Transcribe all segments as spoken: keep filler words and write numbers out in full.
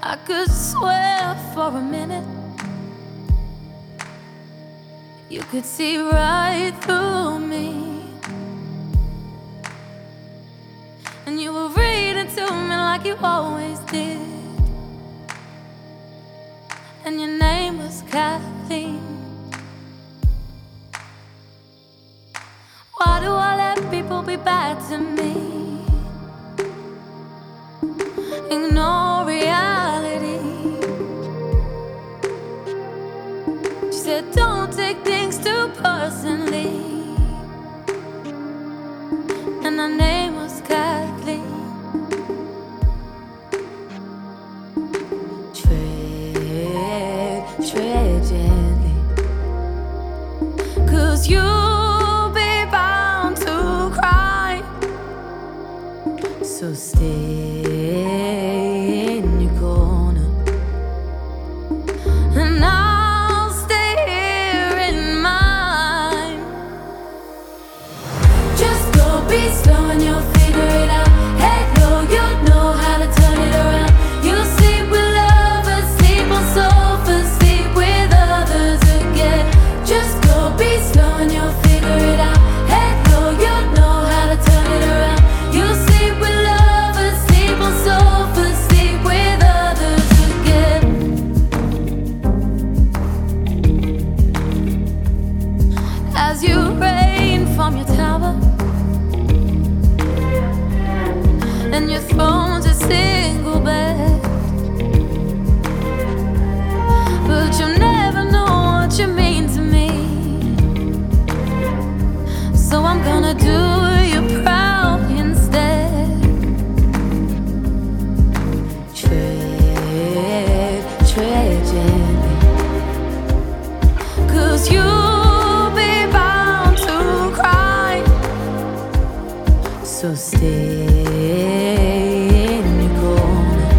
I could swear for a minute you could see right through me, and you were reading to me like you always did, and your name was Kathleen. Why do I let people be bad to me? Ignore reality. She said don't take things too personally, and her name was Kathleen. Tread, tread gently, 'cause you'll be bound to cry. So stay in your corner, and I'll stay here in mine. Just go be slow and you'll figure it out. Head low, you'll know how to turn it around. You'll sleep with lovers, sleep on sofas, sleep with others again. Just go be slow and you'll figure it out. Head low, you'll know how to turn it around. You'll sleep with lovers, sleep on sofas, sleep with others again. As you rain from your tower and your throne's a single bed, but you'll never know what you mean to me. So I'm gonna do you proud instead. Tread, tread gently, 'cause you'll be bound to cry. So stay in your corner,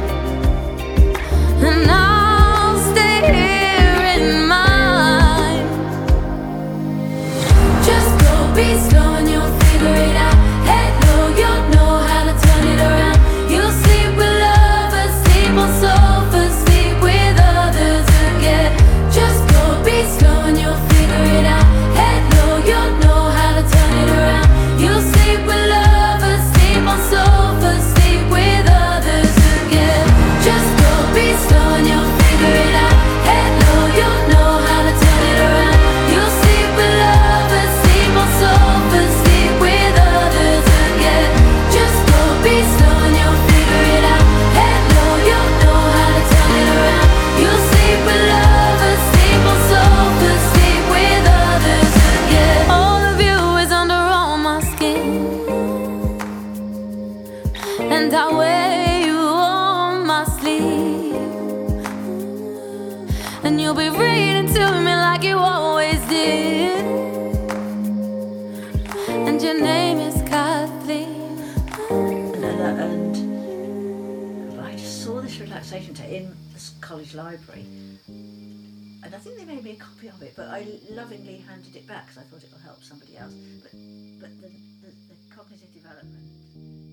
and I'll stay here in mine. Just go be slow and you'll figure it out. Head low, you'll know how to turn it around. You'll sleep with lovers, sleep on sofas, sleep with others again. Just go be slow and you'll figure it out. Head low, you'll know how to turn it around. You'll sleep with lovers, sleep on sofas, sleep with others again. Just go be slow and you'll figure it out. Head low, you'll know how to turn it around. You'll sleep with lovers, sleep on sofas, sleep with others again. Just go be slow and you'll figure it out. Head low, you'll know how to turn it around. You'll sleep with lovers, sleep on sofas, sleep with others again. All of you is under all my skin, and I wear you on my sleeve, and you'll be reading to me like you always did, and your name is Kathleen. And, uh, and I just saw this relaxation tape in the college library, and I think they made me a copy of it, but I lovingly handed it back because I thought it will help somebody else. But but the, the, the cognitive development